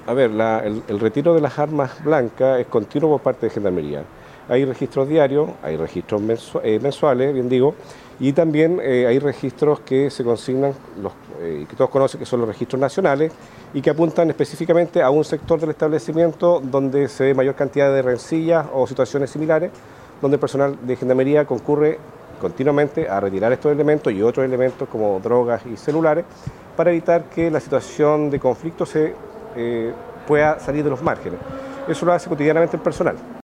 A ver, el retiro de las armas blancas es continuo por parte de Gendarmería. Hay registros diarios, hay registros mensuales, bien digo, y también hay registros que se consignan, que todos conocen que son los registros nacionales y que apuntan específicamente a un sector del establecimiento donde se ve mayor cantidad de rencillas o situaciones similares, donde el personal de Gendarmería concurre continuamente a retirar estos elementos y otros elementos como drogas y celulares para evitar que la situación de conflicto pueda salir de los márgenes. Eso lo hace cotidianamente el personal.